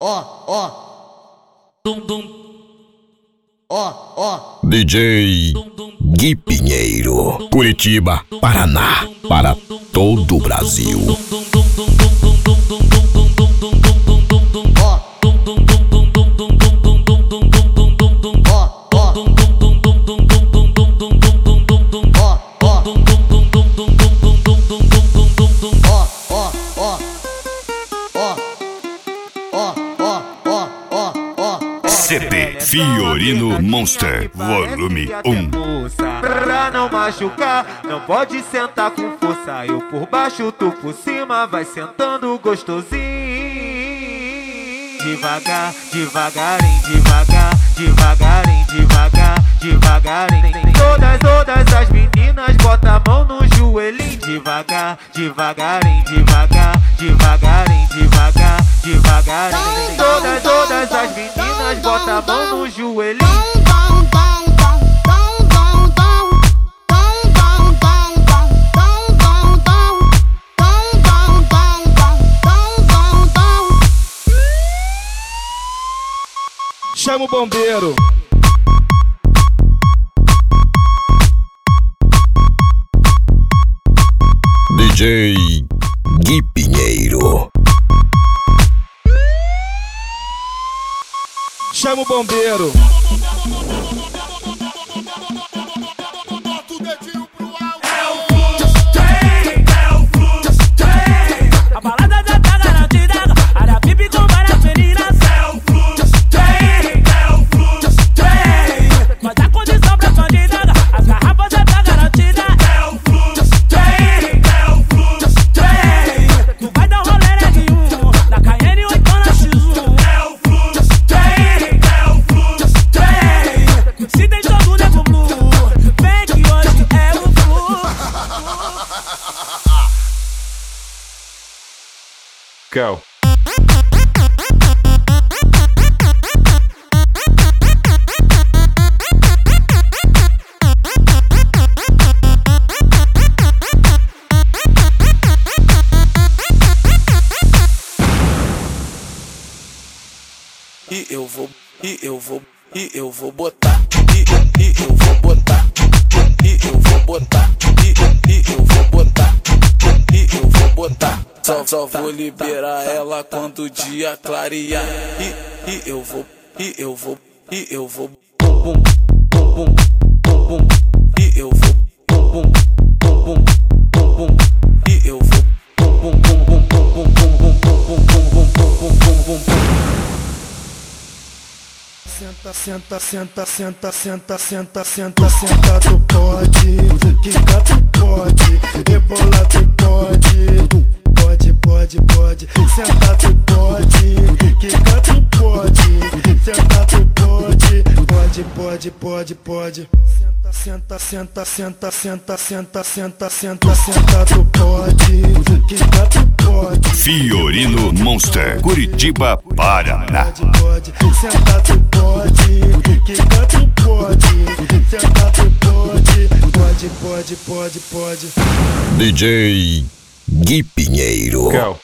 DJ Gui Pinheiro, Curitiba, Paraná, para todo o Brasil. CD Fiorino Monster, volume 1. Pra não machucar, não pode sentar com força. Eu por baixo, tu por cima, vai sentando gostosinho. Devagar, devagarinho, devagar, devagarinho, devagar, devagarinho. Todas as meninas, bota a mão no joelhinho. Devagar, devagarinho, devagar, devagarinho, devagar, devagarinho. Todas as meninas, bota a mão no joelhinho. Chama o bombeiro. DJ Gui Pinheiro. Chama o bombeiro. A balada já tá garantida, área VIP com várias meninas. Vai dar condição pra bandida, as garrafas já tá garantida. Tu vai dar um rolê R1, na Cayenne ou então na X1. Se tem todo nego blue, vem que hoje é o flu. Go. E eu vou botar, e eu vou botar, e eu vou botar, e eu vou botar. Só vou liberar ela quando o dia clarear. E eu vou bum bum bum bum. E eu vou bum bum bum. E eu vou bum bum bum bum bum bum. Senta, tu pode, quica tu pode, rebola tu pode, senta tu pode, quica tu pode, senta tu pode, pode. Senta tu pode, quica tu pode. Fiorino Monster, Curitiba, Paraná. Pode, senta tu pode, quica tu pode, senta tu pode. DJ Gui Pinheiro. Go.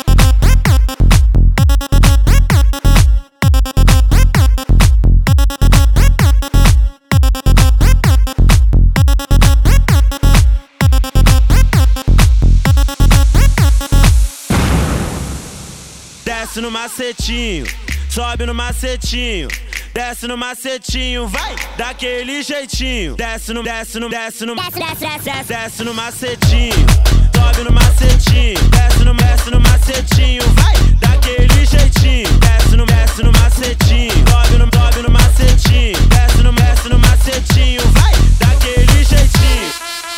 Desce no macetinho, sobe no macetinho, desce no macetinho, vai daquele jeitinho. Desce no macetinho, sobe no macetinho, desce no macetinho, vai daquele jeitinho. Desce no macetinho, sobe no macetinho, desce no macetinho, vai daquele jeitinho.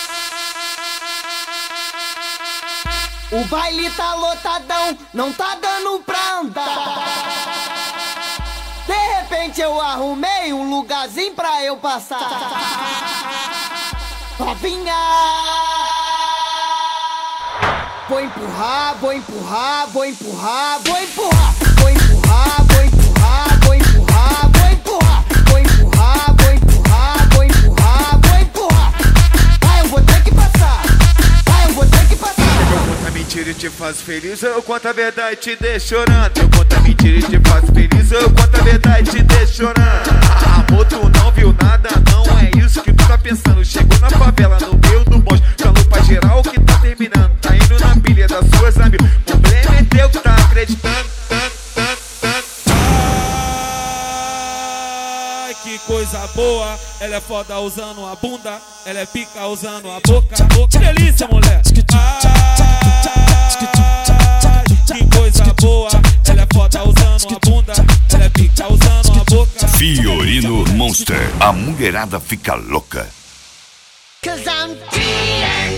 O baile tá lotadão, não tá dando pra andar. De repente eu arrumei um lugarzinho pra eu passar. Novinha, vou empurrar. Vai, eu vou ter que passar. Mentira e te faz feliz, eu conto a verdade e te deixo chorando. Eu conto a mentira e te faz coisa boa, ela é foda usando a bunda, ela é pica usando a boca. Que delícia, mulher. Que coisa boa, ela é foda usando a bunda, ela é pica usando a boca. Fiorino Monster, a mulherada fica louca. 'Cause I'm cheating.